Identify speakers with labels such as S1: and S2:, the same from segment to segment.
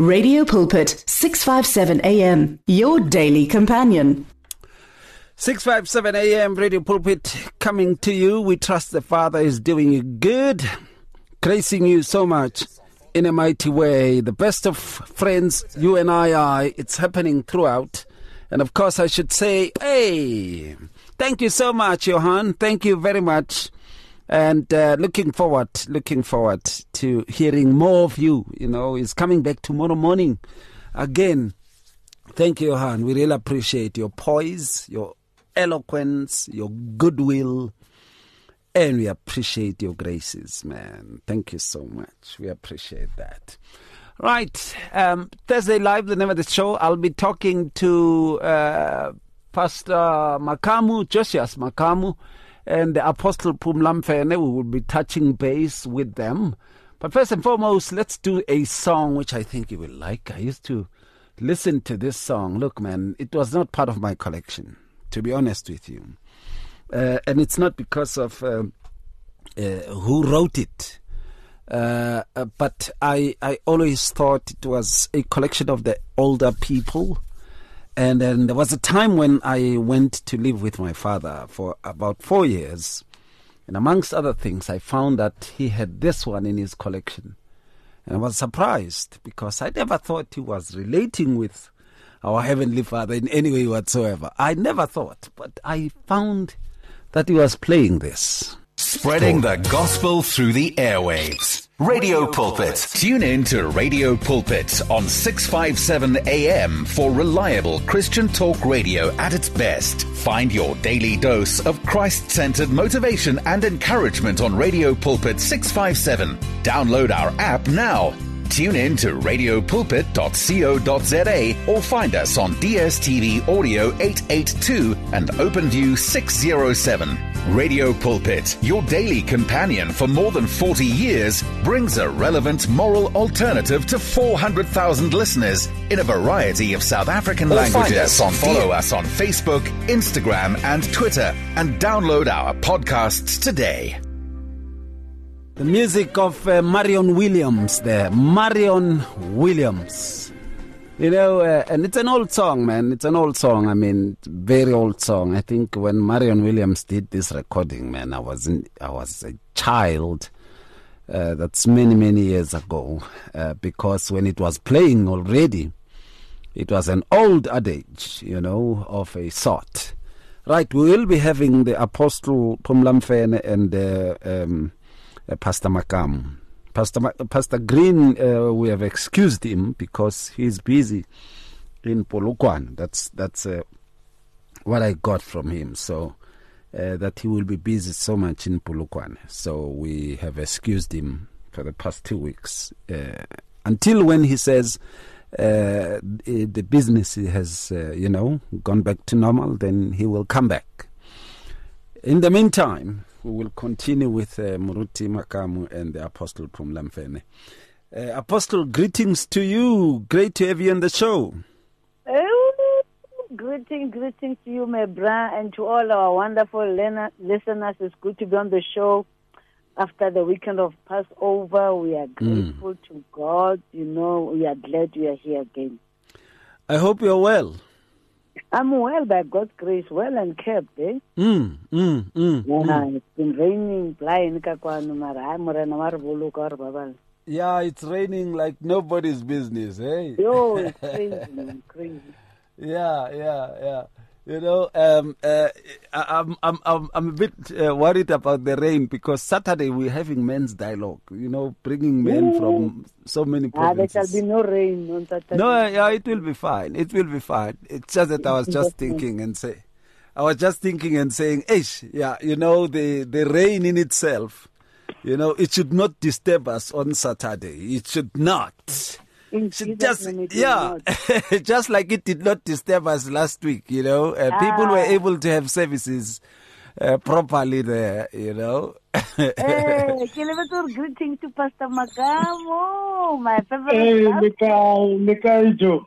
S1: Radio Pulpit, 657 AM, your daily companion.
S2: 657 AM, Radio Pulpit, coming to you. We trust the Father is doing you good, gracing you so much in a mighty way. The best of friends, you and I, it's happening throughout. And of course, I should say, hey, thank you so much, Johan. Thank you very much. And looking forward to hearing more of you. You know, he's coming back tomorrow morning again. Thank you, Johan. We really appreciate your poise, your eloquence, your goodwill, and we appreciate your graces, man. Thank you so much. We appreciate that. Right. Thursday Live, the name of the show. I'll be talking to Pastor Makamu, Josias Makamu, and the Apostle Pumlamfene. We will be touching base with them. But first and foremost, let's do a song which I think you will like. I used to listen to this song. Look, man, it was not part of my collection, to be honest with you. And it's not because of who wrote it. But I always thought it was a collection of the older people. And then there was a time when I went to live with my father for about 4 years. And amongst other things, I found that he had this one in his collection. And I was surprised because I never thought he was relating with our Heavenly Father in any way whatsoever. I never thought, but I found that he was playing this.
S3: Spreading the gospel through the airwaves. Radio Pulpit. Tune in to Radio Pulpit on 657 AM for reliable Christian talk radio at its best. Find your daily dose of Christ-centered motivation and encouragement on Radio Pulpit 657. Download our app now. Tune in to radiopulpit.co.za or find us on DSTV Audio 882 and OpenView 607. Radio Pulpit, your daily companion for more than 40 years, brings a relevant moral alternative to 400,000 listeners in a variety of South African languages. Follow us on Facebook, Instagram and Twitter and download our podcasts today.
S2: The music of Marion Williams there. Marion Williams. You know, and it's an old song, man. It's an old song. I mean, very old song. I think when Marion Williams did this recording, man, I was a child. That's many years ago. Because when it was playing already, it was an old adage, you know, of a sort. Right, we will be having the Apostle Pumlamfene and Pastor Makamu. Pastor Green, we have excused him because he's busy in Polokwane. That's what I got from him. So that he will be busy so much in Polokwane. So we have excused him for the past 2 weeks until when he says the business has gone back to normal. Then he will come back. In the meantime, we will continue with Muruti Makamu and the Apostle Pumlamfene. Apostle, greetings to you. Great to have you on the show.
S4: Greetings to you, my brother, and to all our wonderful listeners. It's good to be on the show after the weekend of Passover. We are grateful to God. You know, we are glad we are here again.
S2: I hope you're well.
S4: I'm well by God's grace, well and kept, eh? Yeah, it's been raining,
S2: Yeah, it's raining like nobody's business, eh?
S4: Yo, it's crazy.
S2: Yeah. You know, I'm a bit worried about the rain because Saturday we're having men's dialogue. You know, bringing men from so many provinces.
S4: There shall be no rain on Saturday.
S2: No, yeah, it will be fine. It will be fine. It's just that I was just thinking and saying, yeah, you know, the rain in itself, you know, it should not disturb us on Saturday. It should not. Just like it did not disturb us last week, you know. People were able to have services properly there, you know.
S4: Greeting to Pastor Makamu, my favorite.
S5: Hey, Joe.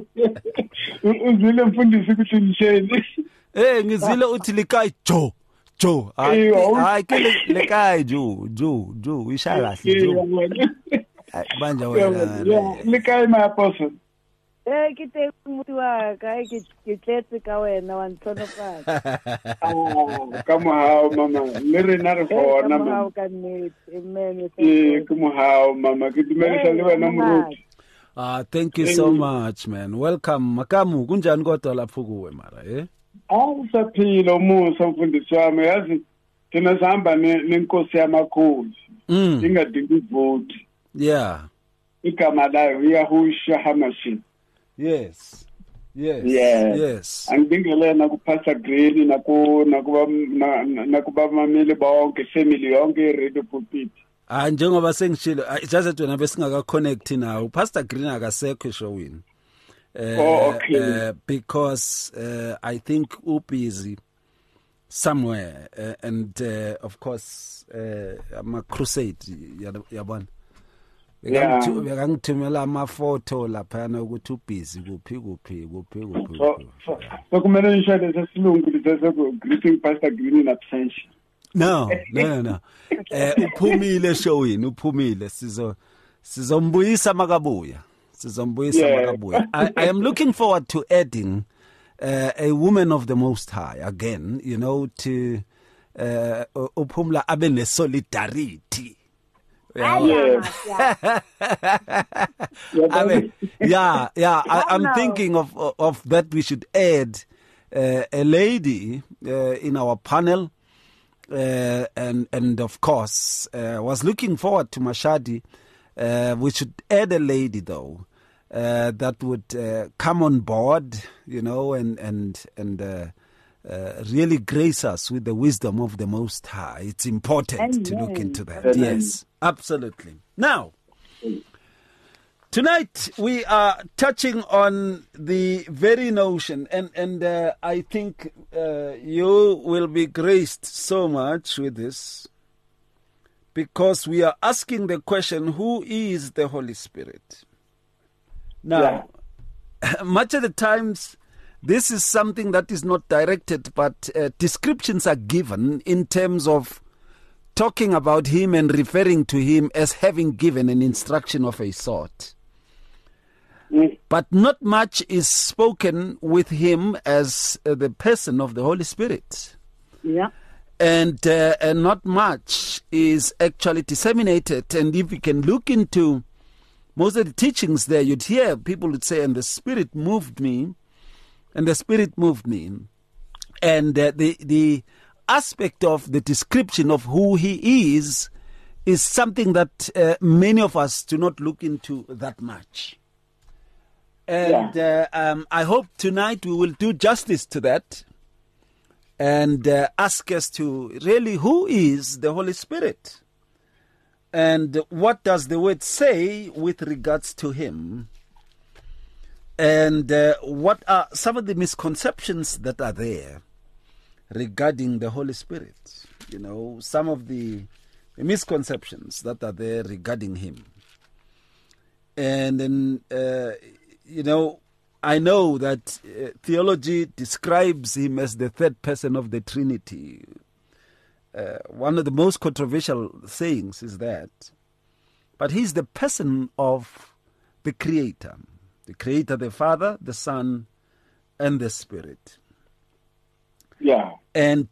S2: Ngizile uthi likai Joe. Joe, I ke le kae Joe, isha kahle Joe. Manje wena.
S5: Yeah, le kae my apostle?
S4: Ke te motho wa ka ke tletse ka wena wa ntshonofala.
S5: Ka mohao mama, le rena re bona mama.
S4: Ka nnete, amen.
S5: Ke mohao mama, ke dumelisa le wena moruti.
S2: Thank you so much man. Welcome. Makamu kunjani kodwa lapho kuwe mara
S5: Usaphila umusa mfundisi wami yazi thina sihamba nenkosi yamakhulu. Ingadingi vote.
S2: Yeah.
S5: Igama layo Yahushua HaMashiach.
S2: Yes.
S5: Angibingelena ku Pastor Green nakuba mamile bonke family yonke Radio Pulpit.
S2: Njengoba sengishilo just wena besingaka connect now. Pastor Green akasekho eshowini.
S5: Okay.
S2: Because I think busy somewhere and of course I'm a crusade yabona. Ngangithumela amaphoto lapha ukuthi ubusy kuphi.
S5: So kumele ngishade sesilungu lisese greeting Pastor Green in absentia.
S2: No. Uphumile eshowini, sizombuyisa makabuya. I am looking forward to adding a woman of the Most High again, to uphumla abe ne solidarity. I'm thinking of that we should add a lady in our panel, and of course was looking forward to Mashadi. We should add a lady though that would come on board, and really grace us with the wisdom of the Most High. It's important to look into that. Amen. Yes, absolutely. Now, tonight we are touching on the very notion, and I think you will be graced so much with this, because we are asking the question, who is the Holy Spirit? Now, much of the times, this is something that is not directed, but descriptions are given in terms of talking about him and referring to him as having given an instruction of a sort. But not much is spoken with him as the person of the Holy Spirit.
S4: Yeah.
S2: And not much is actually disseminated. And if you can look into most of the teachings there, you'd hear people would say, and the Spirit moved me, and the Spirit moved me. And the aspect of the description of who he is something that many of us do not look into that much. And I hope tonight we will do justice to that and ask us to really, who is the Holy Spirit? And what does the word say with regards to him? And what are some of the misconceptions that are there regarding the Holy Spirit? Some of the misconceptions that are there regarding him. And then, I know that theology describes him as the third person of the Trinity. One of the most controversial sayings is that. But he's the person of the Creator. The Creator, the Father, the Son, and the Spirit.
S5: Yeah.
S2: And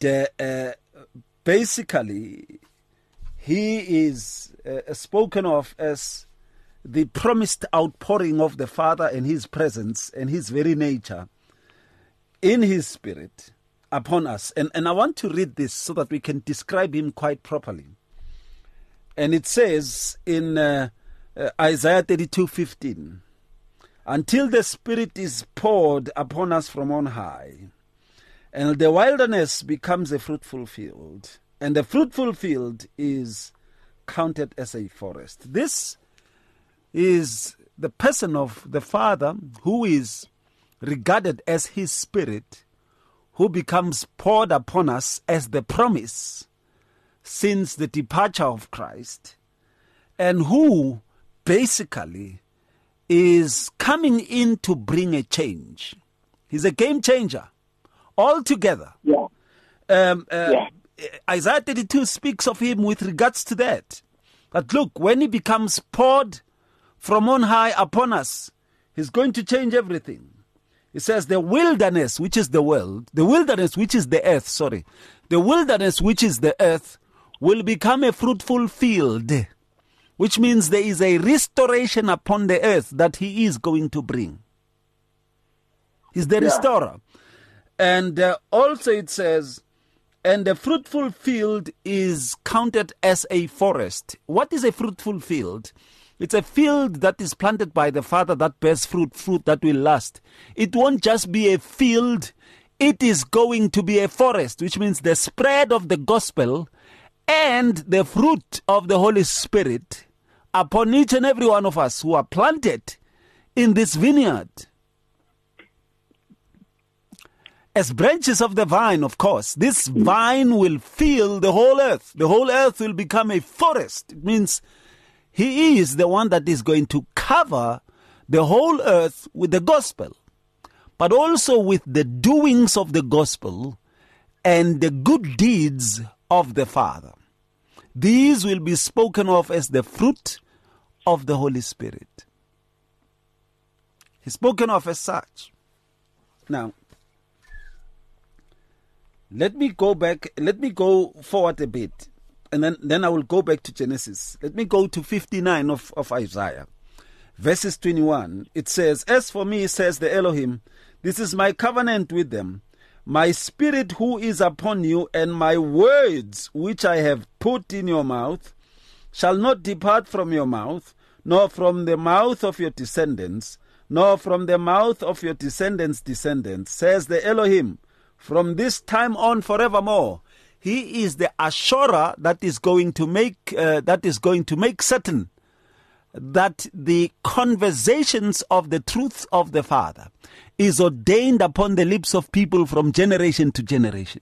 S2: basically, he is spoken of as the promised outpouring of the Father and his presence and his very nature in his Spirit upon us. And I want to read this so that we can describe him quite properly. And it says in Isaiah 32:15, until the Spirit is poured upon us from on high, and the wilderness becomes a fruitful field, and the fruitful field is counted as a forest. This is the person of the Father, who is regarded as his Spirit, who becomes poured upon us as the promise since the departure of Christ, and who basically is coming in to bring a change. He's a game changer altogether. Isaiah 32 speaks of him with regards to that. But look, when he becomes poured from on high upon us, he's going to change everything. He says the wilderness, which is the world, the wilderness, which is the earth, the wilderness, which is the earth, will become a fruitful field, which means there is a restoration upon the earth that he is going to bring. He's the restorer. And also it says, and the fruitful field is counted as a forest. What is a fruitful field? It's a field that is planted by the Father that bears fruit that will last. It won't just be a field, it is going to be a forest, which means the spread of the gospel and the fruit of the Holy Spirit upon each and every one of us who are planted in this vineyard. As branches of the vine, of course, this vine will fill the whole earth. The whole earth will become a forest. It means he is the one that is going to cover the whole earth with the gospel, but also with the doings of the gospel and the good deeds of the Father. These will be spoken of as the fruit of the Holy Spirit. He's spoken of as such. Now, let me go forward a bit, and then I will go back to Genesis. Let me go to 59 of Isaiah. Verses 21, it says, as for me, says the Elohim, this is my covenant with them, my spirit who is upon you, and my words which I have put in your mouth shall not depart from your mouth, nor from the mouth of your descendants, nor from the mouth of your descendants' descendants, says the Elohim, from this time on forevermore. He is the assurer that is going to make certain that the conversations of the truth of the Father is ordained upon the lips of people from generation to generation.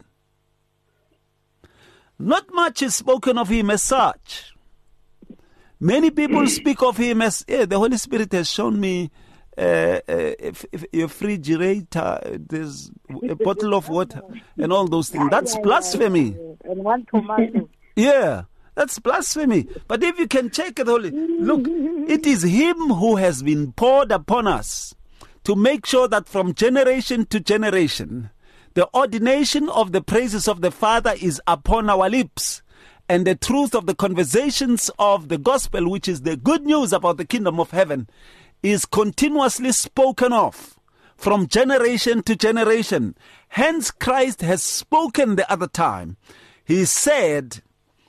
S2: Not much is spoken of him as such. Many people speak of him as, the Holy Spirit has shown me a refrigerator, there's a bottle of water, and all those things. That's blasphemy.
S4: And one tomato.
S2: Yeah, that's blasphemy. But if you can check it, look, it is him who has been poured upon us to make sure that from generation to generation, the ordination of the praises of the Father is upon our lips. And the truth of the conversations of the gospel, which is the good news about the kingdom of heaven, is continuously spoken of from generation to generation. Hence Christ has spoken the other time. He said,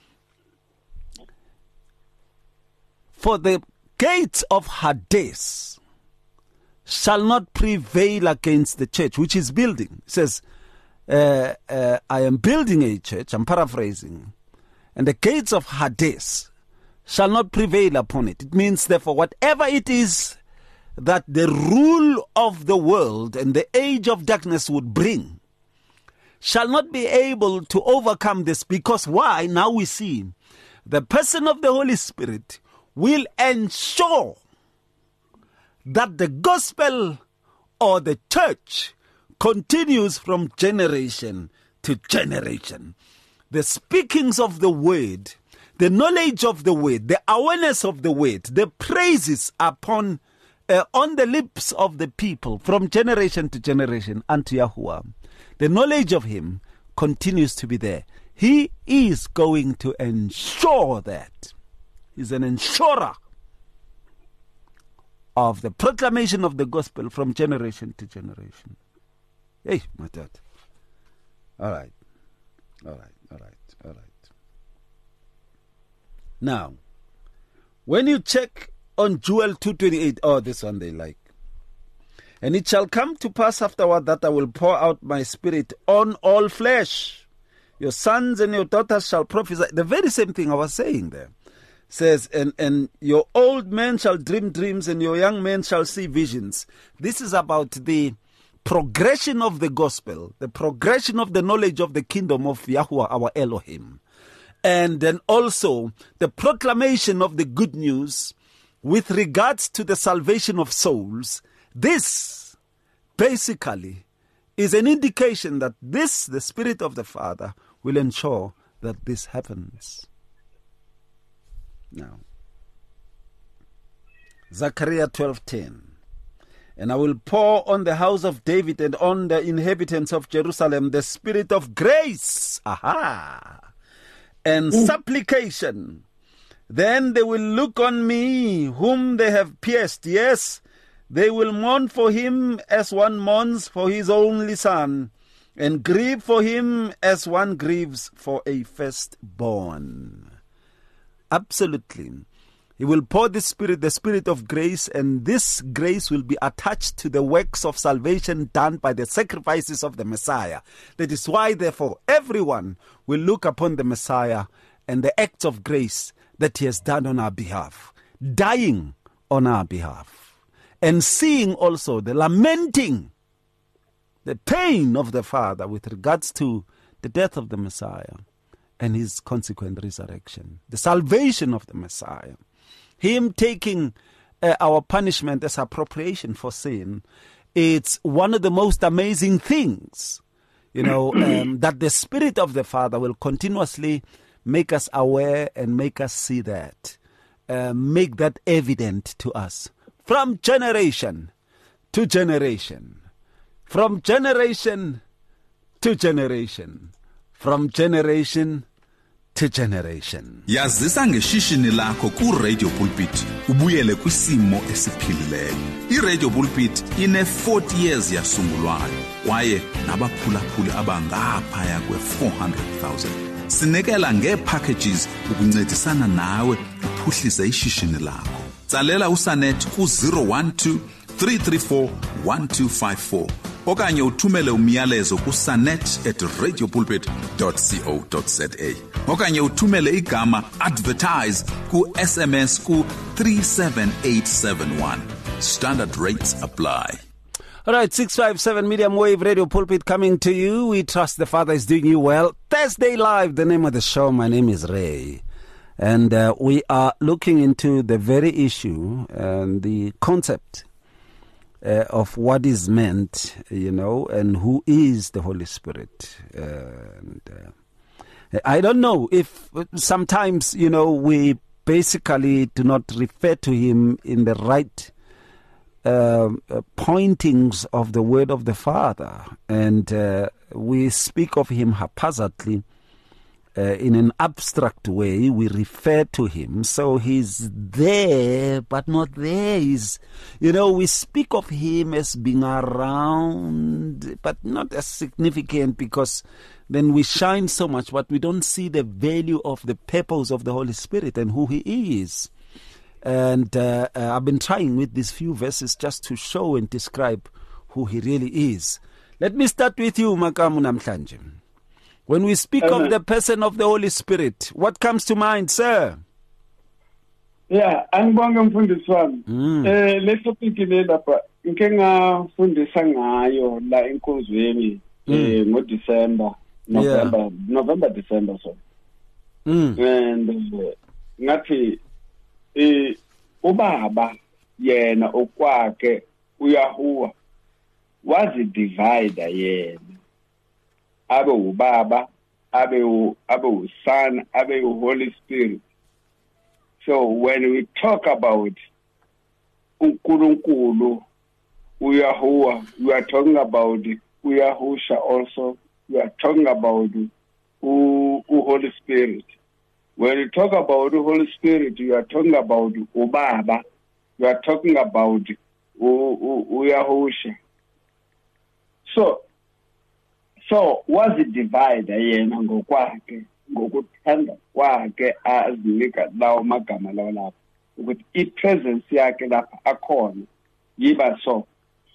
S2: for the gates of Hades shall not prevail against the church, which is building. He says, I am building a church, I'm paraphrasing, and the gates of Hades shall not prevail upon it. It means, therefore, whatever it is that the rule of the world and the age of darkness would bring shall not be able to overcome this. Because why? Now we see the person of the Holy Spirit will ensure that the gospel or the church continues from generation to generation. The speakings of the word, the knowledge of the word, the awareness of the word, the praises upon on the lips of the people from generation to generation unto Yahuwah. The knowledge of him continues to be there. He is going to ensure that. He's an ensurer of the proclamation of the gospel from generation to generation. Hey, my dad. All right. Now, when you check on Joel 2:28, this one they like. And it shall come to pass afterward that I will pour out my spirit on all flesh. Your sons and your daughters shall prophesy. The very same thing I was saying there. Says, and your old men shall dream dreams, and your young men shall see visions. This is about the progression of the gospel, the progression of the knowledge of the kingdom of Yahuwah, our Elohim. And then also the proclamation of the good news with regards to the salvation of souls. This basically is an indication that the Spirit of the Father, will ensure that this happens. Now, Zechariah 12:10. And I will pour on the house of David and on the inhabitants of Jerusalem the spirit of grace, and supplication. Then they will look on me whom they have pierced. Yes, they will mourn for him as one mourns for his only son, and grieve for him as one grieves for a firstborn. Absolutely. He will pour the spirit of grace, and this grace will be attached to the works of salvation done by the sacrifices of the Messiah. That is why, therefore, everyone will look upon the Messiah and the acts of grace that he has done on our behalf, dying on our behalf, and seeing also the lamenting, the pain of the Father with regards to the death of the Messiah and his consequent resurrection, the salvation of the Messiah. Him taking our punishment as appropriation for sin, it's one of the most amazing things, that the Spirit of the Father will continuously make us aware and make us see that, make that evident to us from generation to generation, from generation to generation, from generation to generation.
S6: Yazisa ngeshishini lakho ku Radio Pulpit ubuyele kwisimo esiphilileyo. I Radio Pulpit ine 40 years yasungulwayo kwaye nabaphulaphuli abangaphaya kwe-400,000. Sinekela ngepackages ukuncedisana nawe uphuhlise ishishini lakho. Tsalela uSanet ku 012 334 1254 okanye uthumele umyalezo ku sanet@radiopulpit.co.za okanye uthumele igama advertise ku SMS ku 37871. Standard rates apply.
S2: All right, 657 Medium Wave Radio Pulpit coming to you. We trust the Father is doing you well. Thursday Live, the name of the show. My name is Ray. And we are looking into the very issue and the concept of what is meant, and who is the Holy Spirit. I don't know if sometimes, we basically do not refer to him in the right pointings of the word of the Father. And we speak of him haphazardly. In an abstract way, we refer to him. So he's there, but not there. We speak of him as being around, but not as significant, because then we shine so much, but we don't see the value of the purpose of the Holy Spirit and who he is. And I've been trying with these few verses just to show and describe who he really is. Let me start with you, Makamu Namhlanje. When we speak of the person of the Holy Spirit, what comes to mind, sir?
S5: Yeah, angibonge mfundisi wami. Le topic le lapha ngike ngafundisa ngayo la enkonzweni November December so. And ngathi ubaba yena okwakhe uyahuwa wazi divider yena. Abe ubaba, abe uSon, abe Holy Spirit. So when we talk about uNkulunkulu, uYahuwah, we are talking about uYahusha also. We are talking about Holy Spirit. When you talk about the Holy Spirit, you are talking about ubaba. You are talking about uYahusha. So was it divided yena ngokwakhe ngokuthanda kwakhe azinika lawo magama lawo lapha ukuthi ipresence yakhe lapha akhona yiba so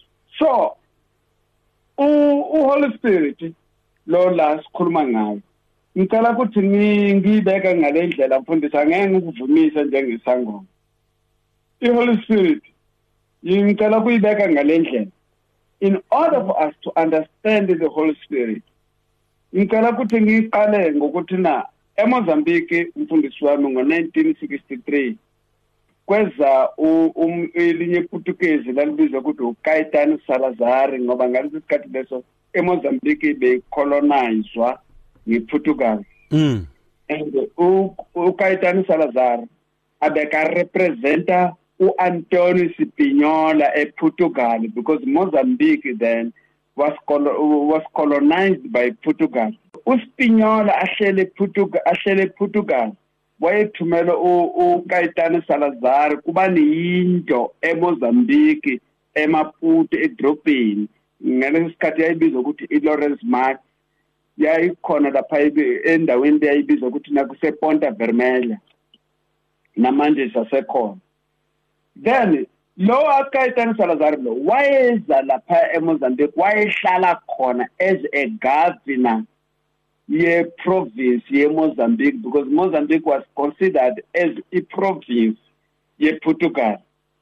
S5: Holy Spirit lo la sikhuluma ngayo ngicela ukuthi ngibeka ngale ndlela mfundisi angeke ukuvumisa njengesangoma Holy Spirit ngicela kuyibeka ngale ndlela. In order for us to understand the Holy Spirit, ngicela ukuthi ngiqale ngokuthi na eMozambique umfundisi wami ngo1963 kweza elinye Portuguese lalibizwa ukuthi uCaetano Salazar ngoba ngalesi sikhathi leso eMozambique becolonizwa ngePortugal. And uKaitani Salazar abeka representa uAntonio Spinola ePortugal, because Mozambique then was colonized by Portugal. uSpinola ahlele Portugal wayethumela uKaitani Salazar kuba niyinto eMozambique eMaputo edrobheni ngaleso sikhathi yayibizwa ukuthi iLawrence Mark, yayikhona lapha endaweni yayibizwa ukuthi nakuse Ponta Vermelha namanje sasekhona. Then lo uKaitani Salazar lo wayeza lapha eMozambique, wayehlala khona as a governor ye province ye Mozambique, because Mozambique was considered as a province ye Portugal.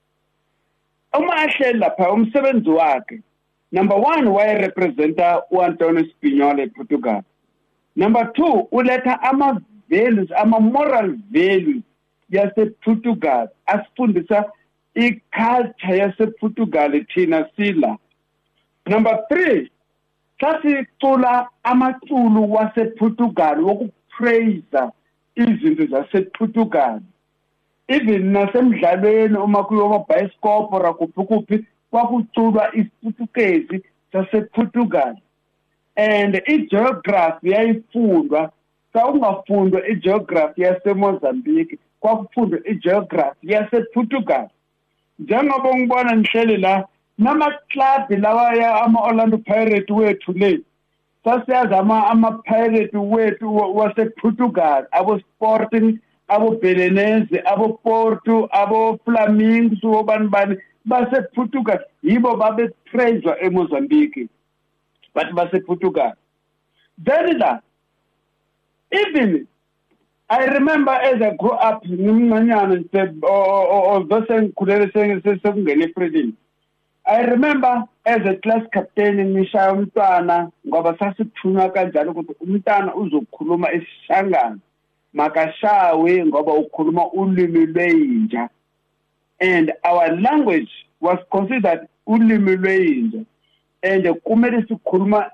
S5: Uma ahleli lapha umsebenzi wakhe, number 1 wayerepresenta uAntonio Spinola ePortugal. Number 2 uletha ama-values, ama-moral values yasePortugal, asifundisa i-culture yasePortugal thina sila. Number 3 sasicula amaculo wasePortugal wokupraise izinto zasePortugal. Even nasemidlalweni uma kuyiwa bioskop ra kuphi kwakuculwa isiPutukezi sasePortugal. And igeography yayifundwa, sawungafundwa igeography yaseMozambique, kwakufundwa igeography yasePortugal. Njengoba ngibona nihleli la nama-club lawa ya ama-Orlando Pirates wethu le, sasiyazi ama-Pirates wethu wasePortugal, abo-Sporting, abo-Belenense, abo-Porto, abo-Flamingos, obani basePortugal, yibo babepraiswa eMozambique, but basePortugal. Then la, even I remember as I grew up, I remember as a class captain in Misha Umtana, ngoba sasithunywa kanjalo ukuthi umntana uzokhuluma esihlangano makashawe ngoba ukhuluma ulimi lweyinja, and our language was considered ulimi lweyinja, and kumele sikhuluma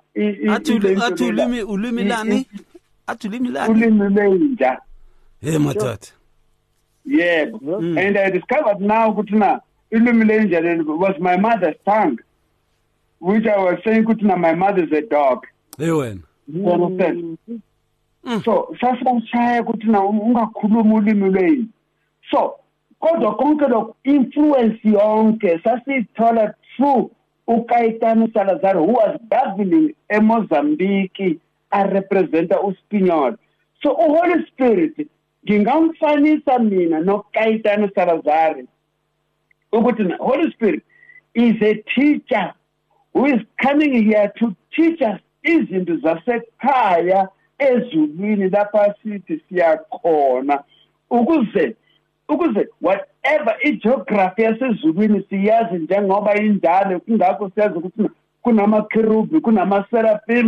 S2: ulimi lani
S5: ulimi lweyinja.
S2: Hey matata.
S5: Yeah. And I discovered now ukuthi ulimi lweyinja was my mother's tongue, which I was saying ukuthi my mother is a dog.
S2: Hey when.
S5: You understand? So sasashaya ukuthi ungakhuluma ulimi lweyinja. So kodwa konke lokho influence yonke sasithola through uKaitani Salazar, who was governing eMozambique, representa uSpinola. So uHoly Spirit ngingamfanisa mina noKaitani Salazar ukuthi Holy Spirit is a teacher who is coming here to teach us izinto zasekhaya ezulwini lapha sithi siyakhona, ukuze whatever igeography yasezulwini siyazi njengoba injalo, kungakho siyazi ukuthi kunama-kerubi, kunama-seraphim,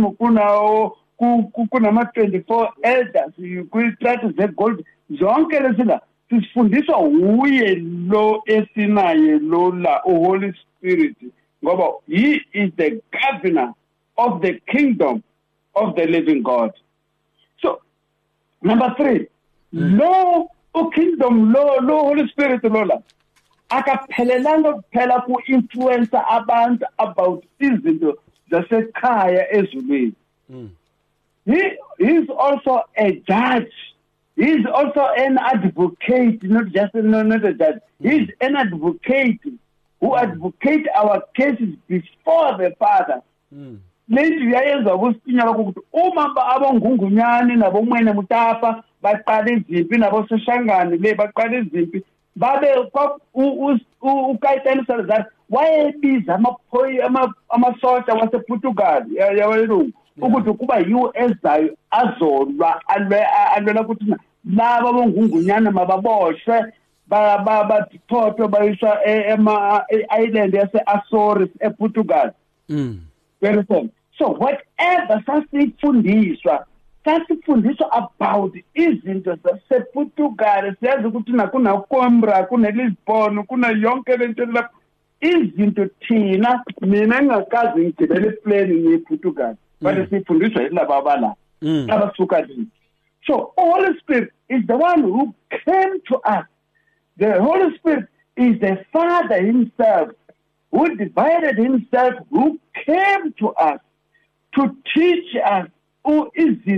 S5: kunama-24 elders, kwitrathi zegold, zonke lezila sifundiswa uye lo esinaye lo la uHoly Spirit, ngoba he is the governor of the kingdom of the living God. So number 3, lo kingdom lo Holy Spirit lola akaphelelanga kuphela ku influence abantu about izinto zasekhaya ezulwini. He is also a judge. He is also an advocate, not a judge. He is an advocate who advocates our cases before the Father. Lethi yayenza ukusinya ukuthi uma abongungunyani nabomwene mutapa baqala izimpi naboseshangani le baqala izimpi babe uKaitani Salazar wayebiza amasotsha wasePortugal yawelungu ukuthi kuba yiwo ezayo azolwa alwela ukuthi laba bongungunyana mababoshwe bathothwe bayiswa island yase-Azores ePortugal. So whatever sasifundiswa about izinto zasePortugal, siyazi ukuthi kuna Coimbra, kuna Lisbon, kuna yonke lento lapho izinto thina mina ngingakazi ngigibele plane ngePortugal, but sifundiswa yilaba abala. So Holy Spirit is the one who came to us. The Holy Spirit is the Father himself, who divided himself, who came to us to teach us who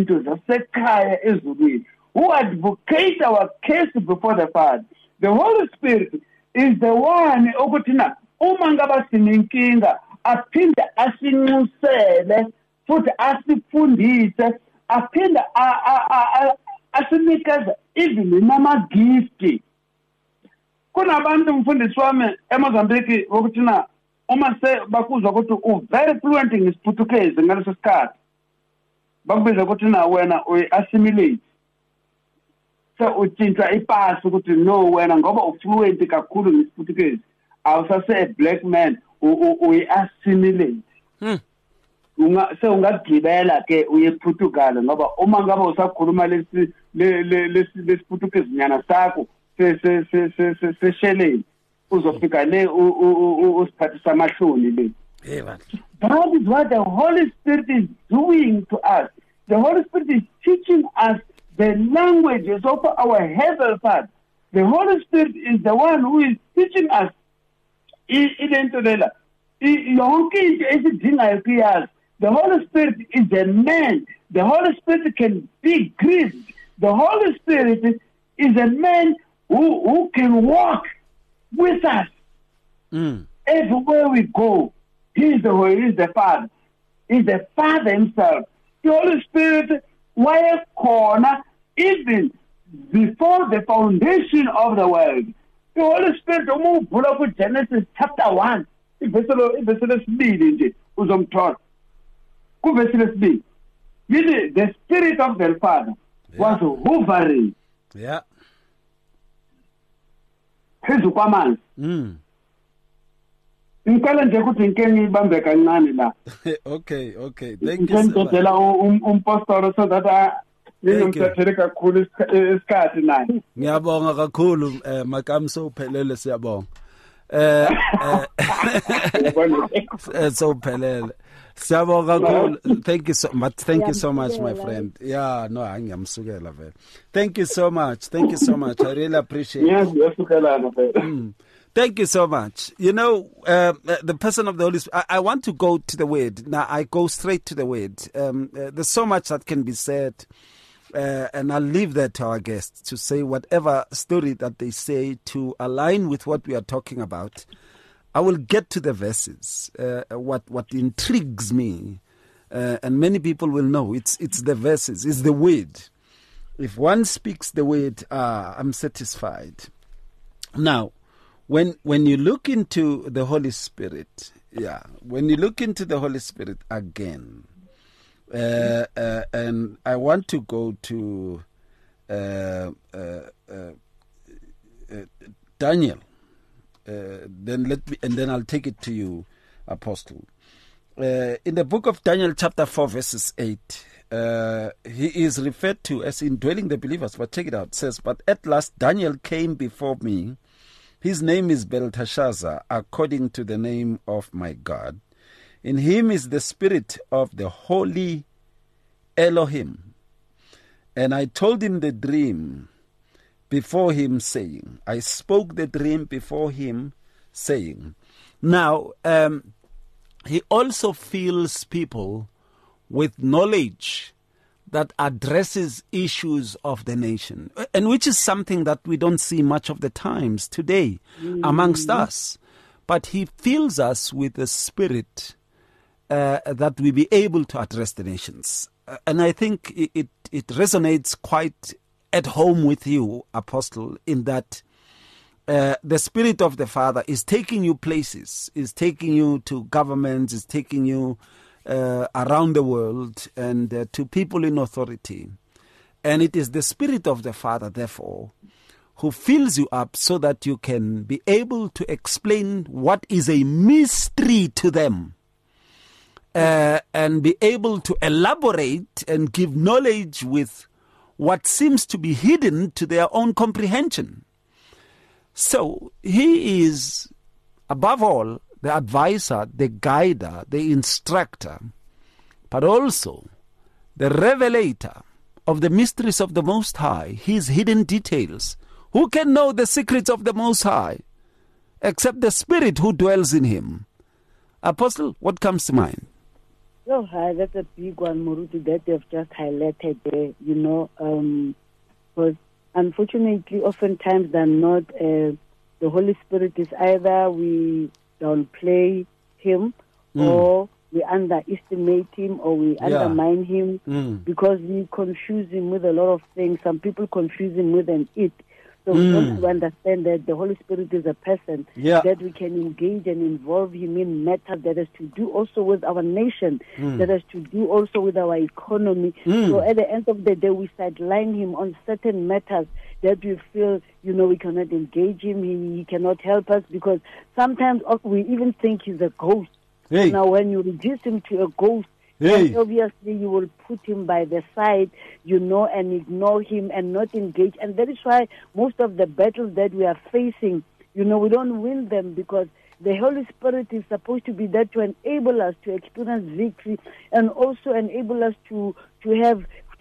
S5: advocate our case before the Father. The Holy Spirit is the one okuthina uma ngaba sinenkinga aphinde asinxusele futhi asifundise aphinde asinikeze even nama gift. Kunabantu mfundisi wami eMozambique okuthina uma se bakuzwa ukuthi u very fluent in Portuguese ngaleso sikhathi bakubiza ukuthi na wena uyi-assimilate so utshintshwa ipasi ukuthi no wena ngoba ufluent kakhulu ngeSportuguese awusase black man uyi-assimilate ungagibela ke uye ePortugal ngoba uma ngabe usakhuluma lesiPortuguese nyana sakho sesheleni uzofika le usiphathisa amahloni le. That is what the Holy Spirit is doing to us. The Holy Spirit is teaching us the languages of our Heavenly Father. The Holy Spirit is the one who is teaching us. The Holy Spirit is a man. The Holy Spirit can be grieved. The Holy Spirit is a man who can walk with us everywhere we go. He is the Father. He is the Father himself. The Holy Spirit, why corner, even before the foundation of the world. The Holy Spirit, Genesis chapter 1, the Spirit of the Father was hovering.
S2: Yeah.
S5: Okay.
S2: Thank you so much. Ngiyabonga kakhulu makamso uphelele siyabonga. So uphelele. Siyabonga kakhulu. Thank you so much. Thank you so much, my friend. Yeah, no, ngiyamsukela vele. Thank you so much. Thank you so much. I really appreciate it.
S5: Yes,
S2: Thank you so much. You know, the person of the Holy Spirit, I want to go to the Word. Now, I go straight to the Word. There's so much that can be said, and I'll leave that to our guests to say whatever story that they say to align with what we are talking about. I will get to the verses, what intrigues me, and many people will know. It's the verses, it's the Word. If one speaks the Word, I'm satisfied. Now, when you look into the Holy Spirit, when you look into the Holy Spirit again, and I want to go to Daniel, then I'll take it to you, Apostle. In the book of Daniel, chapter 4, verses 8, he is referred to as indwelling the believers. But check it out. It says, "But at last Daniel came before me. His name is Belteshazzar, according to the name of my God. In him is the spirit of the holy Elohim. And I told him the dream before him, saying," I spoke the dream before him, saying. Now, he also fills people with knowledge that addresses issues of the nation, and which is something that we don't see much of the times today amongst us. But he fills us with a spirit that we be able to address the nations. And I think it resonates quite at home with you, Apostle, in that the Spirit of the Father is taking you places, is taking you to governments, is taking you around the world and to people in authority. And it is the Spirit of the Father, therefore, who fills you up so that you can be able to explain what is a mystery to them and be able to elaborate and give knowledge with what seems to be hidden to their own comprehension. So he is, above all, the advisor, the guider, the instructor, but also the revelator of the mysteries of the Most High, his hidden details. Who can know the secrets of the Most High except the Spirit who dwells in him? Apostle, what comes to mind?
S4: So, that's a big one, Moruti, that you've just highlighted there, because unfortunately, oftentimes they're not, the Holy Spirit is either we downplay him or we underestimate him or we undermine him because we confuse him with a lot of things. Some people confuse him with an it. So we don't understand that the Holy Spirit is a person, that we can engage and involve him in matters that has to do also with our nation, that has to do also with our economy. So at the end of the day, we sideline him on certain matters that we feel, we cannot engage him, he cannot help us, because sometimes we even think he's a ghost.
S2: Hey.
S4: Now, when you reduce him to a ghost, then obviously you will put him by the side, and ignore him and not engage. And that is why most of the battles that we are facing, we don't win them, because the Holy Spirit is supposed to be there to enable us to experience victory and also enable us to have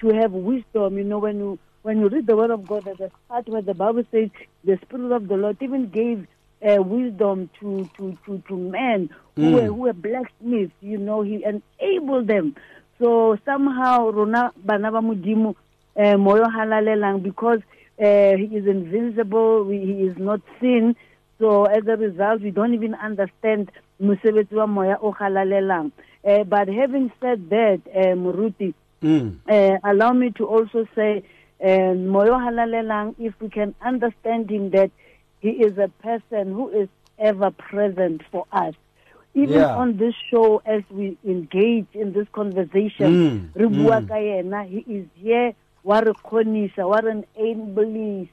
S4: wisdom. When you read the Word of God, there's a part where the Bible says the Spirit of the Lord even gave wisdom to men who were blacksmiths. He enabled them. So somehow Rona Banaba Mudimu Moyo Halalelang, because he is invincible, he is not seen. So as a result, we don't even understand Musebetwa Moya O Halalelang. But having said that, Muruti, allow me to also say Moyo Halalelang, if we can understand him, that he is a person who is ever present for us. Even on this show, as we engage in this conversation, he is here, what a conisa, what an enabler.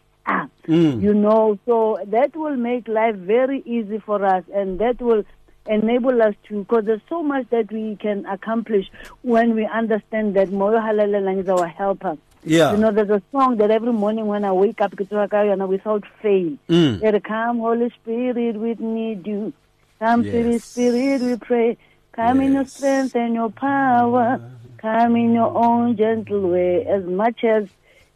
S4: So that will make life very easy for us, and that will enable us to, because there's so much that we can accomplish when we understand that Moyo Halalelang is our helper. There's a song that every morning when I wake up, without fail, come Holy Spirit, we need you. Come Spirit, we pray. Come in your strength and your power. Come in your own gentle way. As much as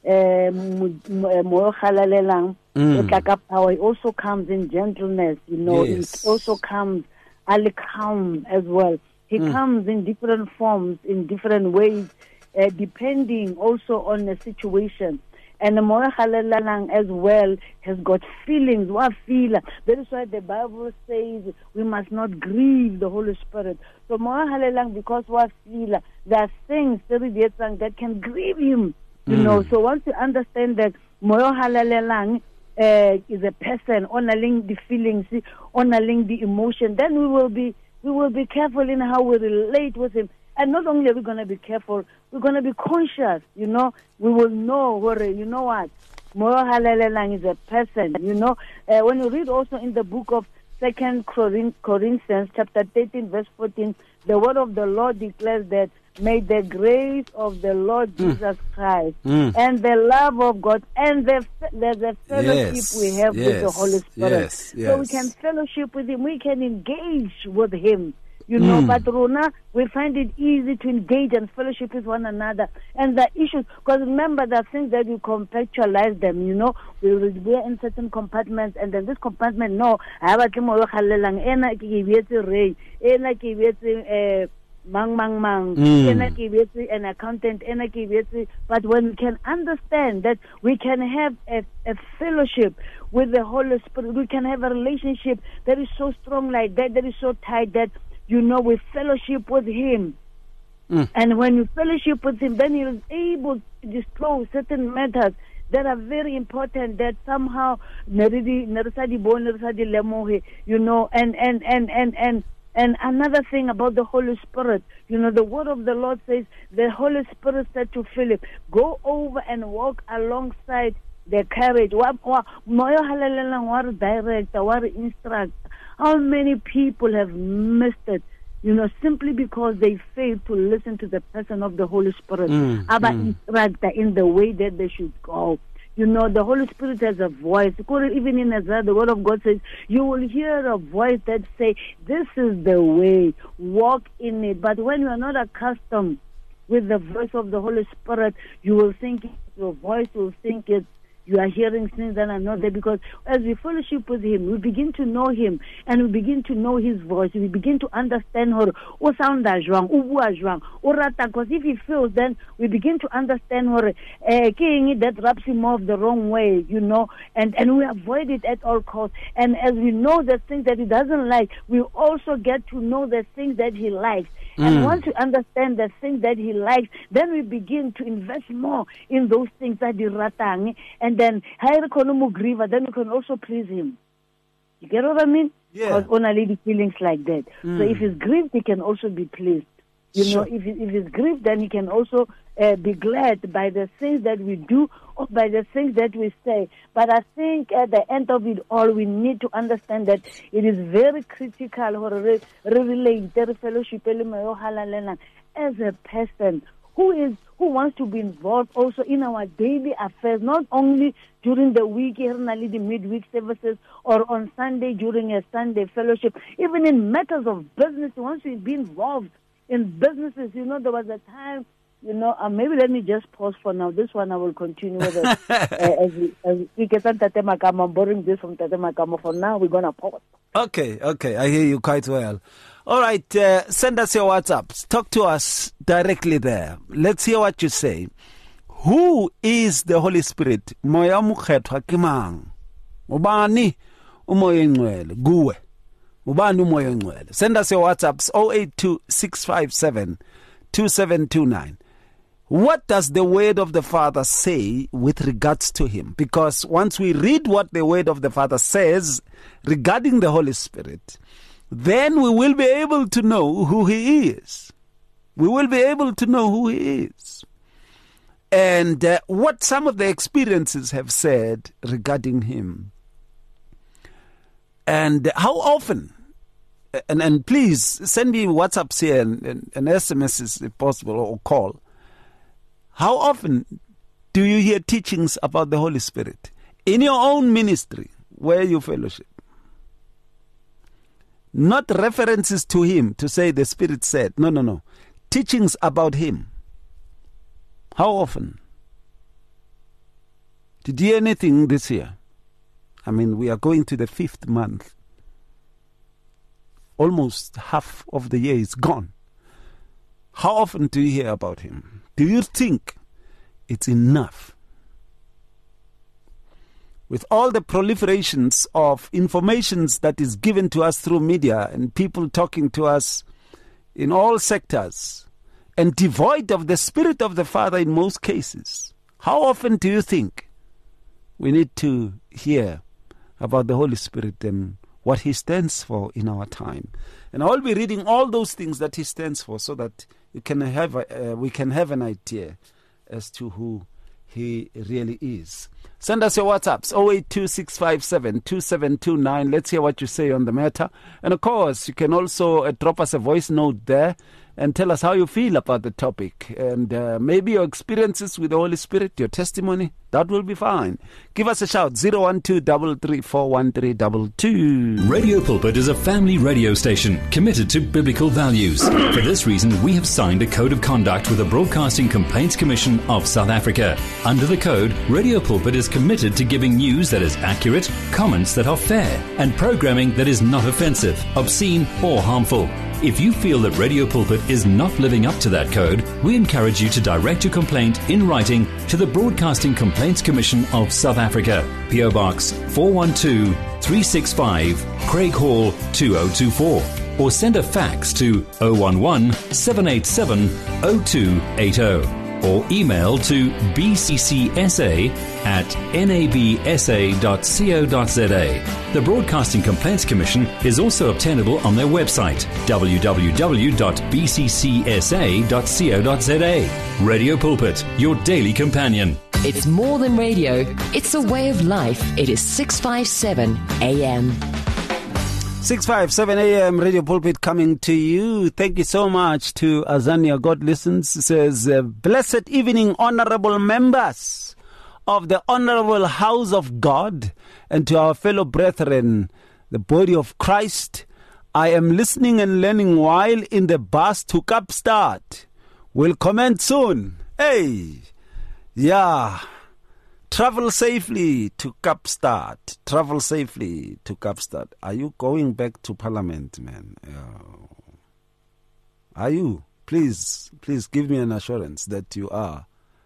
S4: Moyo Halalelang, power, it also comes in gentleness. It also comes calm as well. He comes in different forms, in different ways, depending also on the situation. And the Moyo Halalelang as well has got feelings. What feel? That is why the Bible says we must not grieve the Holy Spirit. So Moyo Halalelang, because what feel, there are things that can grieve him. So once you understand that Moyo Halalelang is a person honoring the feelings, honoring the emotion, then we will be careful in how we relate with him. And not only are we going to be careful, we're going to be conscious, We will know, what, Moyo Halalelang is a person, When you read also in the book of 2 Corinthians, chapter 13, verse 14, the word of the Lord declares that, may the grace of the Lord Jesus Christ and the love of God and the fellowship we have with the Holy Spirit. So we can fellowship with him, we can engage with him. But Rona, we find it easy to engage and fellowship with one another. And the issues, because remember, the things that you contextualize them, we're in certain compartments, and then this compartment, I have a Moyo Halalelang, an accountant, but when we can understand that we can have a fellowship with the Holy Spirit, we can have a relationship that is so strong like that is so tight that, we fellowship with him. And when you fellowship with him, then he is able to disclose certain matters that are very important, that somehow, and another thing about the Holy Spirit, the word of the Lord says, the Holy Spirit said to Philip, go over and walk alongside the carriage. Moyo Halalelang, what director, what instructor. How many people have missed it, simply because they failed to listen to the person of the Holy Spirit, instructor in the way that they should go. The Holy Spirit has a voice. Even in Isaiah, the word of God says, you will hear a voice that say, this is the way, walk in it. But when you are not accustomed with the voice of the Holy Spirit, you will think your voice will think it. You are hearing things that are not there, because as we fellowship with Him, we begin to know Him and we begin to know His voice. We begin to understand her. Because if He feels, then we begin to understand her. That rubs Him off the wrong way, and we avoid it at all costs. And as we know the things that He doesn't like, we also get to know the things that He likes. And once we understand the things that He likes, then we begin to invest more in those things that He ratang. And then, then we can also please Him. You get what I mean?
S2: Yeah.
S4: Because only the feelings like that. So if He's grieved, He can also be pleased. If He's grieved, then He can also be glad by the things that we do or by the things that we say. But I think at the end of it all, we need to understand that it is very critical as a person who wants to be involved also in our daily affairs, not only during the week, the midweek services, or on Sunday during a Sunday fellowship, even in matters of business. Once we be involved in businesses, there was a time, maybe let me just pause for now. This one I will continue with it. As we get on Tate Makamo. I'm borrowing this from Tate Makamo. For now, we're going to pause.
S2: Okay, I hear you quite well. All right, send us your WhatsApps. Talk to us directly there. Let's hear what you say. Who is the Holy Spirit? Moya mukhethwa ke mang? Ubani umoya engcwele? Kuwe. Ubani umoya engcwele? Send us your WhatsApps 0826572729. What does the word of the Father say with regards to Him? Because once we read what the word of the Father says regarding the Holy Spirit, then we will be able to know who He is. We will be able to know who He is. And what some of the experiences have said regarding Him. And how often, and please send me WhatsApps here and SMSs if possible, or call. How often do you hear teachings about the Holy Spirit in your own ministry where you fellowship? Not references to Him to say the Spirit said. No. Teachings about Him. How often? Did you hear anything this year? I mean, we are going to the 5th month. Almost half of the year is gone. How often do you hear about Him? Do you think it's enough? With all the proliferations of informations that is given to us through media and people talking to us in all sectors, and devoid of the Spirit of the Father in most cases, how often do you think we need to hear about the Holy Spirit and what He stands for in our time? And I'll be reading all those things that He stands for so that we can have an idea as to who He really is. Send us your WhatsApps 0826572729. Let's hear what you say on the matter. And of course, you can also drop us a voice note there and tell us how you feel about the topic. And maybe your experiences with the Holy Spirit, your testimony, that will be fine. Give us a shout, 012-334-1322.
S7: Radio Pulpit is a family radio station committed to biblical values. For this reason, we have signed a code of conduct with the Broadcasting Complaints Commission of South Africa. Under the code, Radio Pulpit is committed to giving news that is accurate, comments that are fair, and programming that is not offensive, obscene, or harmful. If you feel that Radio Pulpit is not living up to that code, we encourage you to direct your complaint in writing to the Broadcasting Complaints Commission of South Africa, PO Box 412 365, Craig Hall 2024, or send a fax to 011 787 0280. Or email to bccsa@nabsa.co.za. The Broadcasting Complaints Commission is also obtainable on their website, www.bccsa.co.za. Radio Pulpit, your daily companion.
S8: It's more than radio, it's a way of life. It is 657 AM.
S2: 657 AM, Radio Pulpit coming to you. Thank you so much to Azania. God listens. It says, blessed evening, honorable members of the Honorable House of God, and to our fellow brethren, the body of Christ. I am listening and learning while in the bus to Kapstad, will commence soon. Hey, yeah. Travel safely to Kapstad. Travel safely to Kapstad. Are you going back to Parliament, man? Are you? Please give me an assurance that you are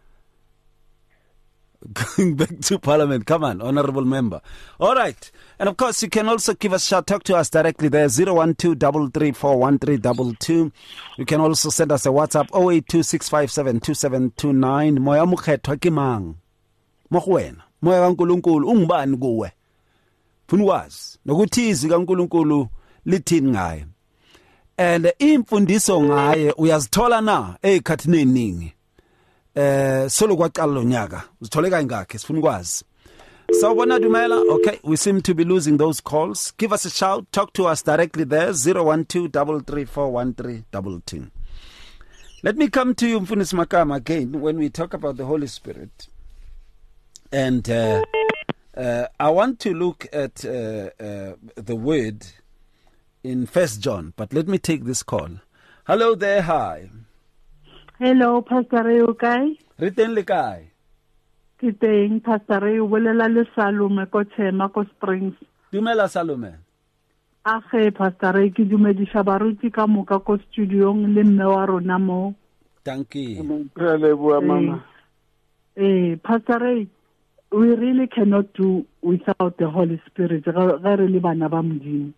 S2: going back to Parliament. Come on, honorable member. All right. And of course, you can also give us a shout. Talk to us directly there, 012-334-1322. You can also send us a WhatsApp, 0826572729. Moya mukhethwa ke mang? Mo go wena. Moya kaNkulunkulu ungubani kuwe? Funa ukwazi nokuthi izwi kaNkulunkulu lithini ngaye. And imfundiso ngaye uyazithola na ezikhathini eziningi. Solo kwaqala lo nyaka uzithole kangakhe sifuna ukwazi. Sawubona Dumela. Okay, we seem to be losing those calls. Give us a shout. Talk to us directly there, 012-334-1322. Let me come to you, Mfundisi Makama, again when we talk about the Holy Spirit. And I want to look at the word in 1 John, but let me take this call. Hello there, hi.
S9: Hello, Pastor Reukai.
S2: Written Likai.
S9: Kiteng, Pastor Reu, Welela le Salome, ko Tema, ko Springs.
S2: Dumela Salome.
S9: Age, Pastor Reu, ki dumedisha baruti ka moka ko studio le mme wa rona mo.
S2: Thank you.
S5: Mama.
S9: Pastor Reu, we really cannot do without the Holy Spirit. Ga re le bana ba Modimo.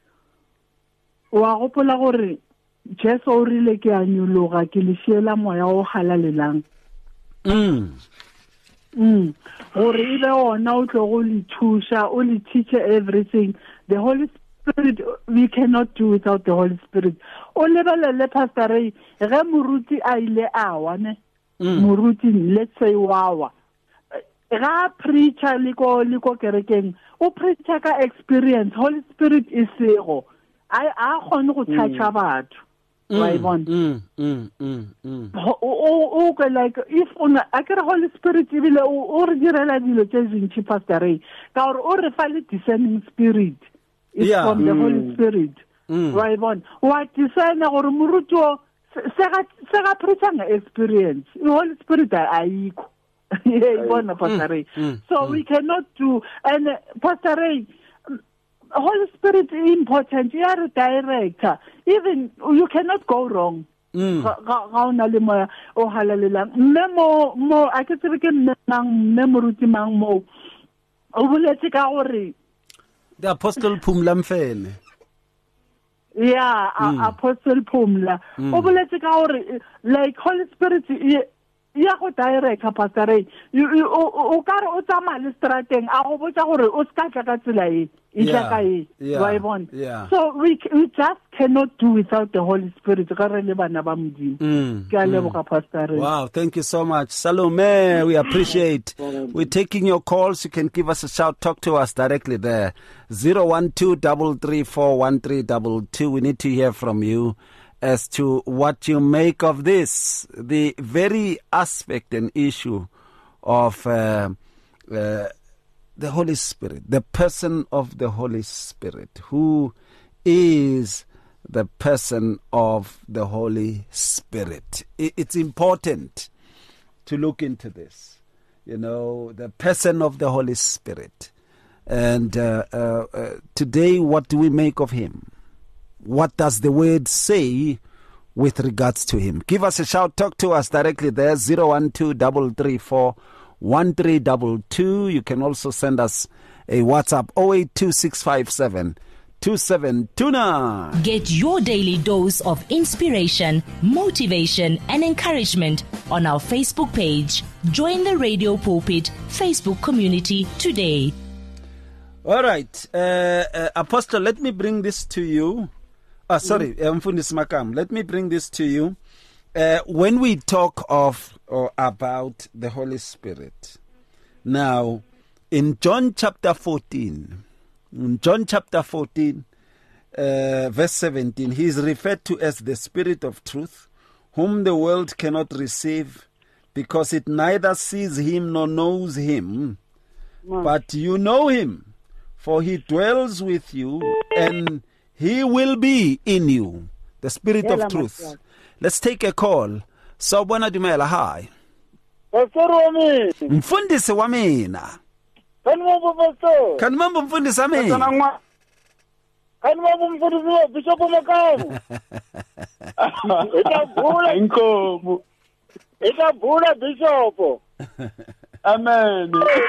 S9: Wa gopola gore Jesu o rile ke a nyologa ke le shiela moya o halalelang. Gore ile ona o tlo go le thusha o le teach everything. The Holy Spirit, we cannot do without the Holy Spirit. O lebelele Pastor Ray, ge moruti a ile a wa ne. Moruti, let's say wawa. Ga preacher liko kerekeng, o preacher ka experience. Holy Spirit is sego. I khone go touch batho. Right on. Like if on a Holy Spirit ibile o re direla dilo tse dintsi Pastor Ray. Ka gore o re fa le discerning spirit. It's from the Holy Spirit. Right on. What discern gore moruto sega preaching experience. The Holy Spirit ayiko. Pastor Ray. So we cannot do, and Pastor Ray, Holy Spirit is important. You are a director. Even you cannot go wrong. The
S2: Apostle Pumla Mfene.
S9: Yeah, Apostle Pumla. Like Holy Spirit, ya go direct Pastor Ray. You o ka re o tsamaya le strateng a go botsa gore o ska tla ka tsela e itla ka e wa ibona. So we just cannot do without the Holy Spirit ka re le bana ba Modimo. Ke a leboga Pastor Ray.
S2: Wow, thank you so much Salome. We appreciate. We're taking your calls. You can give us a shout. Talk to us directly there, 012-334-1322. We need to hear from you as to what you make of this, the very aspect and issue of the Holy Spirit, the person of the Holy Spirit. Who is the person of the Holy Spirit? It's important to look into this, the person of the Holy Spirit. And today, what do we make of him? What does the word say with regards to him? Give us a shout. Talk to us directly there, 012-334-1322. You can also send us a WhatsApp, 0826572729.
S10: Get your daily dose of inspiration, motivation, and encouragement on our Facebook page. Join the Radio Pulpit Facebook community today.
S2: All right. Apostle, let me bring this to you. Mfundisi Makam, let me bring this to you. When we talk of or about the Holy Spirit, now in John chapter 14, verse 17, he is referred to as the Spirit of truth, whom the world cannot receive because it neither sees him nor knows him. But you know him, for he dwells with you and he will be in you, the Spirit of truth. Let's take a call Sawubona Dumela, hi.
S11: Pastor wami.
S2: Mfundisi wa mina.
S11: Kanimambo pastor.
S2: Kanimambo mfundisi wa mina.
S11: Kanimambo mfundisi wa Bishop Makamu. Itabula
S5: inkomo.
S11: Itabula Bishop.
S5: Amen.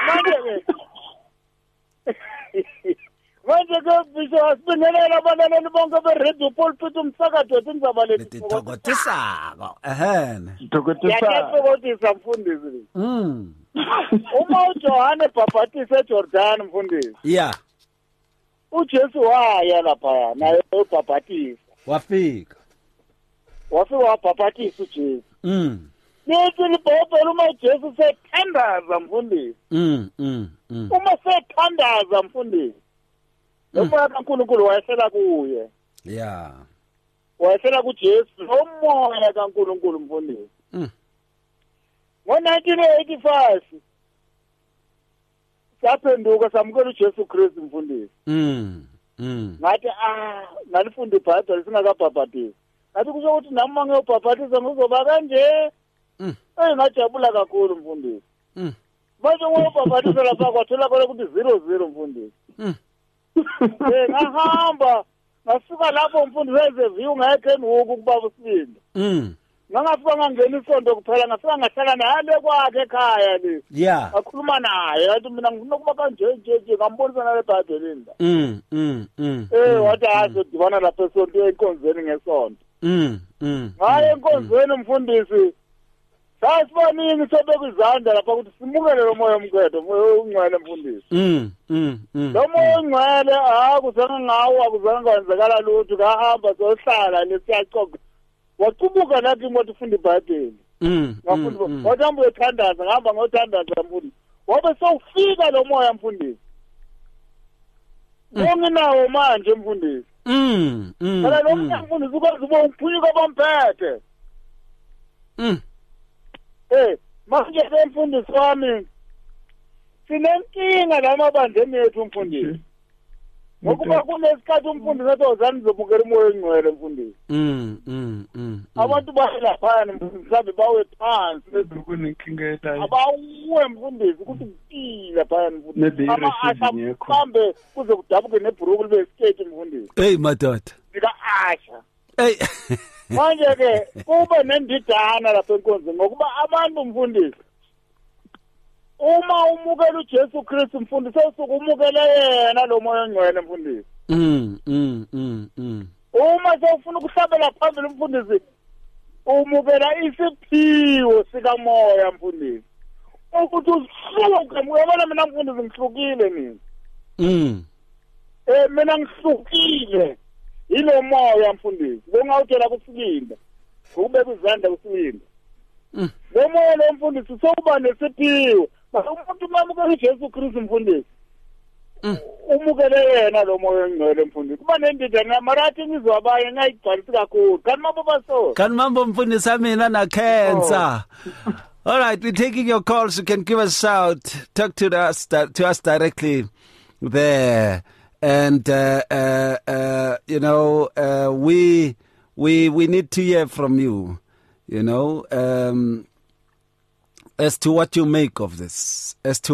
S11: Manje ke Bishop asibingelela abanaleli bonke be-radio pulpit umsakazo tindzaba
S2: letithokotisako. Ehene.
S11: Ngiyathokozisa mfundisi. Uma uJohane Baptist eJordan mfundisi.
S2: Yeah.
S11: uJesu waya lapha naye ubaptisa.
S2: Wafika
S11: wabaptisa uJesu. Nithi libhobhela uma uJesu sethandaza mfundisi. Uma sethandaza mfundisi. Umoya kaNkulunkulu wayesela kuye.
S2: Yeah.
S11: Wayesela kuJesu nomoya kaNkulunkulu mfundisi. Ngo-1985 saphenduka samukela uJesu Kristu mfundisi. Ngathi ngalifunda iBhayibheli singakabhabhatisi. Ngathi kusho ukuthi nami uma ngiyobhabhatisa ngizoba kanje. Ngajabula kakhulu mfundisi. Manje ngiyobhabhatisa lapha kwathola khona ukuthi 0-0 mfundisi. Ngahamba ngasuka lapho mfundisi ezeviwu ngayeKenwood kubaba uSibindi. Ngangafika ngangena isonto kuphela ngafika ngahlala naye le kwakhe ekhaya le.
S2: Yeah.
S11: Ngakhuluma naye wathi mina ngifuna kuba kanje ngambonisa nale eBhayibhelini. Wathi azodibana lapha esonto enkonzweni ngesonto. Ngaye enkonzweni mfundisi. Sasibaningi sobeka izandla lapha ukuthi simukele lo moya omkhetho, moya ongcwele mfundisi. Lo moya ongcwele akuzange ngawo akuzange kwenzekala lutho kahamba sohlala lesiyaxoxa. Waqubuka nathi imoto ufunda iBhayibheli. Ngafunda wathamba uyothandaza ngihamba ngothandaza mfundisi. Wabe sowufika lo moya mfundisi. Nginawo manje mfundisi. Phela lo mfundisi ukwazi ukuphunyuka bamphethe. Manje semfundisi wami sinenkinga lamabandleni ethu mfundisi. Ngokuba kunesikhathi umfundisi ethi ozani zomukela umoya ongcwele mfundisi. Abantu bahlapha mhlawumbe bawe phansi
S5: bekunenkinga etayo.
S11: Abawuwe mfundisi ukuthi kupila phana mfundisi. Mhlawumbe kuze kudabuke nebhuruku libe skate mfundisi.
S2: Hey madoda.
S11: Sika Asha.
S2: Hey.
S11: Manje ke kube nendidana lapha enkonzweni ngokuba abantu mfundisi uma umukela uJesu Kristu mfundisi usukumukela yena lo moya ongcwele mfundisi. Uma sewufuna ukuhlabela phambili mfundisi umukela isiphiwo sika moya mfundisi. Ukuthi usuke uyabona mina mfundisi ngihlukile mina. Mina ngihlukile. Ilo moya mfundisi ngongawutshela kusilinda ukubeka izandla kusilinda lo moya lo mfundisi sokuba nesiphiwo umuntu mamukela uJesu Kristu mfundisi umukele yena lo moya ongcwele mfundisi kuba nendidana marathi ngizwabaye ngayigcwalisi kakhulu kanti mambo baso
S2: kanti mambo mfundisi amina na cancer. All right, we're taking your calls. You can give us a shout, talk to us directly there. And you know, we need to hear from you, you know, as to what you make of this,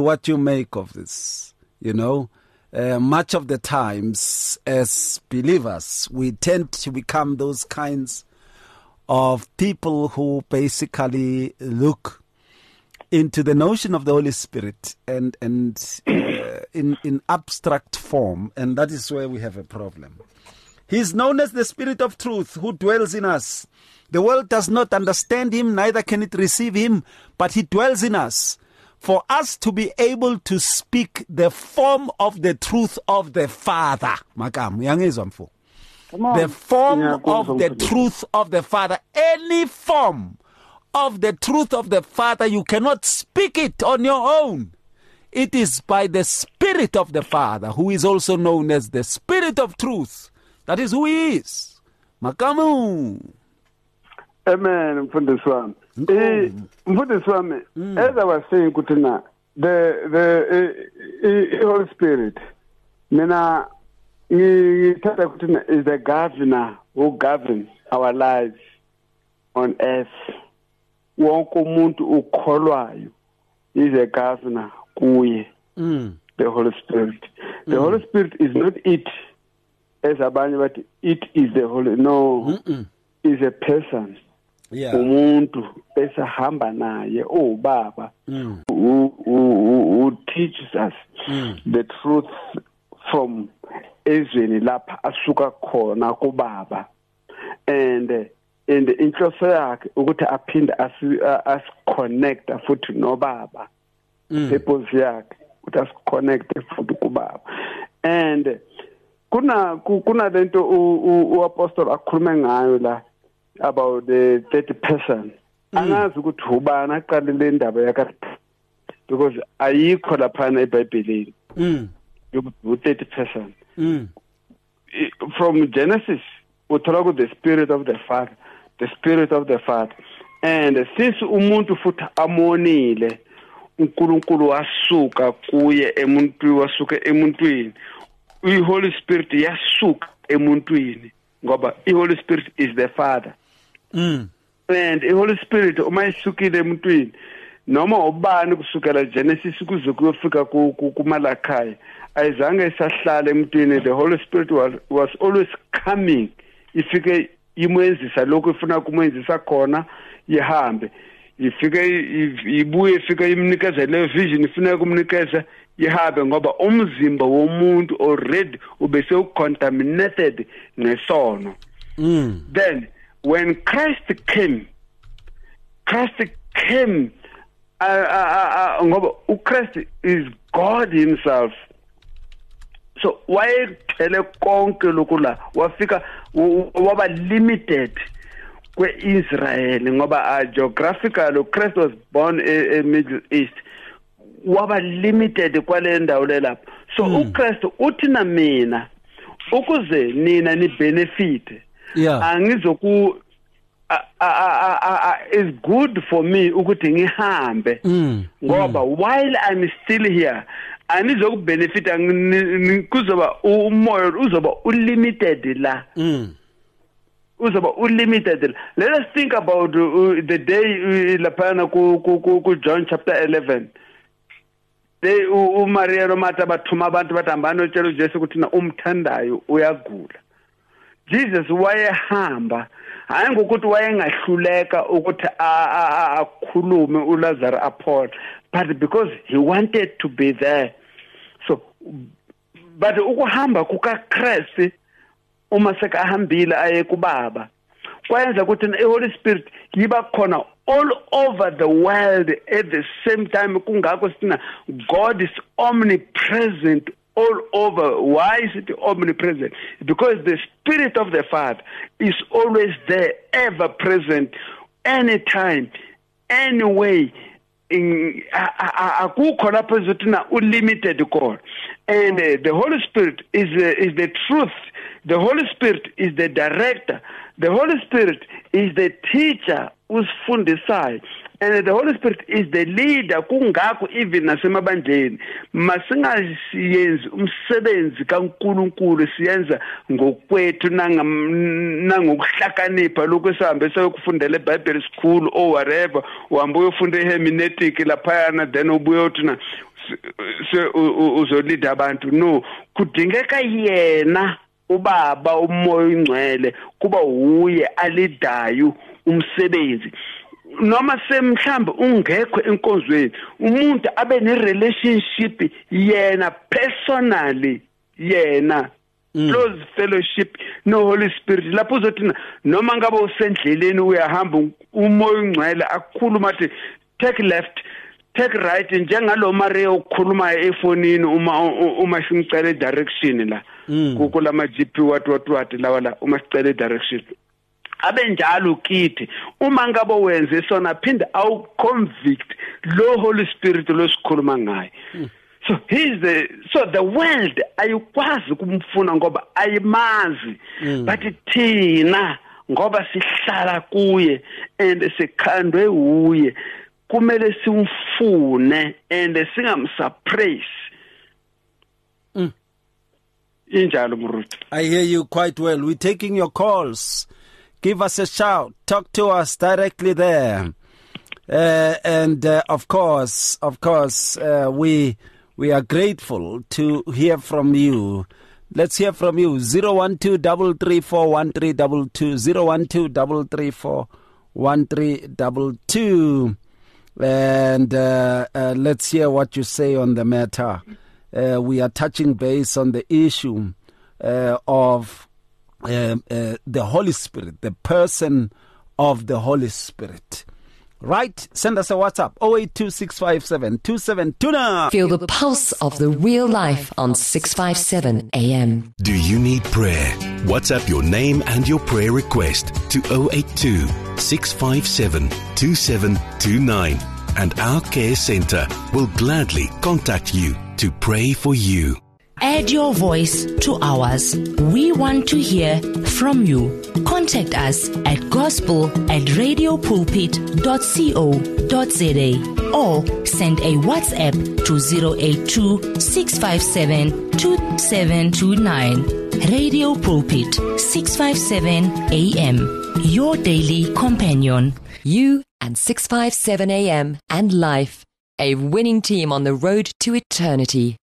S2: you know. Much of the times as believers, we tend to become those kinds of people who basically look into the notion of the Holy Spirit and in abstract form, and that is where we have a problem. He is known as the Spirit of Truth who dwells in us. The world does not understand him, neither can it receive him, but he dwells in us. For us to be able to speak the form of the truth of the Father. The form of the truth of the Father. Any form of the truth of the Father, you cannot speak it on your own. It is by the Spirit of the Father, who is also known as the Spirit of Truth. That is who he is. Makamu.
S5: Amen, Mfundisi wami. Mfundisi wami, as I was saying kutina, the Holy Spirit, mina ngithatha kutina is the governor who governs our lives on earth. wonke umuntu ukholwayo is a governor kuye. The Holy Spirit. The Holy Spirit is not it as abanye but it is the Holy. No, is a person.
S2: Yeah.
S5: Umuntu esahamba naye baba who teaches us the truth from ezweni lapha asuka khona kubaba, and inhloso yakhe ukuthi aphinde as connect futhi nobaba. Purpose yakhe ukuthi as connect futhi kubaba. And kuna lento uapostle akhulume ngayo la about the 30 person. Angazi ukuthi ubani aqale le ndaba yakhe because ayikho lapha eBhayibhelini. You 30 person. From Genesis, we talk about the spirit of the Father, the spirit of the Father. And since umuntu futhi amonile, uNkulunkulu wasuka kuye emuntu wasuka emuntwini. Holy Spirit yasuka emuntwini ngoba Holy Spirit is the Father. And Holy Spirit uma isukile emuntwini noma ubani kusukela Genesis kuze kuyofika kuMalachi ayizange isahlala emuntwini. The Holy Spirit was always coming. Ifike imwenzisa lokho ifuna kumwenzisa khona yihambe. Ifike ibuye ifike imnikeza le vision ifuna kumnikeza yihambe ngoba umzimba womuntu already ubese ucontaminated nesono. Then when Christ came ngoba uChrist is God himself. So why tele konke lokula wafika waba limited kweIsrael ngoba geographical Christ was born in Middle East, waba limited kwale ndawo lapha. So uChrist uthi na mina ukuze nina ni benefit angizoku is good for me ukuthi ngihambe ngoba while I'm still here anizokubenefita kuzoba umoya uzoba unlimited la. Uzoba unlimited. Let us think about the day lapana ku John chapter 11. They uMaria Romata bathuma abantu batambana utshela uJesu ukuthi na umthandayo uyagula. Jesus wayehamba hayi ngokuthi wayengahluleka ukuthi akhulume uLazarus aphole, but because he wanted to be there. So but ukuhamba kukaChrist uma sekahambile aye kubaba kwayenza ukuthi iHoly Spirit yiba khona all over the world at the same time. Kungakho sina God is omnipresent all over. Why is it omnipresent? Because the Spirit of the Father is always there, ever present, anytime, anyway. Akukho lapho ezothina unlimited God. And the Holy Spirit is the truth. The Holy Spirit is the director. The Holy Spirit is the teacher usifundisayo. And the Holy Spirit is the leader. Kungakho even nasemabandleni masingayenzi umsebenzi kaNkulunkulu siyenza ngokwethu nangokuhlakanipha lokho sihambe sayokufundela eBible school or whatever, uhambe uyofunda ehermeneutic laphayana then ubuye uthina uzolida abantu. No, kudingeka yena ubaba umoya ingcwele kuba uye alidayo umsebenzi. Noma semhlambe ungekho enkonzweni umuntu abe ne relationship yena personally, yena close fellowship no Holy Spirit lapho uzothina noma ngabe usendleleni uyahamba umoya ongcwele akukhuluma athi take left take right njengalo Maria ukukhuluma efonini uma simcela direction la kulama GP what lawa la uma sicela direction abenjalo kithi uma ngabe wenze sona phinde awu convict lo Holy Spirit lo sikhuluma ngaye. So the world ayikwazi kumfuna ngoba ayimazi, but thina ngoba sihlala kuye and sikhandwe uye kumele simfune and singamsuppress. Injalo Muruti.
S2: I hear you quite well. We're taking your calls. Give us a shout. Talk to us directly there. And of course, we are grateful to hear from you. Let's hear from you. 012-334-1322, 012-334-1322. And let's hear what you say on the matter. We are touching base on the issue of the Holy Spirit, the person of the Holy Spirit. Right? Send us a WhatsApp, 0826572729.
S8: Feel the pulse of the real life on 657 AM.
S12: Do you need prayer? WhatsApp your name and your prayer request to 082-657-2729. And our care center will gladly contact you to pray for you.
S10: Add your voice to ours. We want to hear from you. Contact us at gospel@radiopulpit.co.za or send a WhatsApp to 082-657-2729. Radio Pulpit, 657 AM. Your daily companion.
S8: You and 657 AM and life. A winning team on the road to eternity.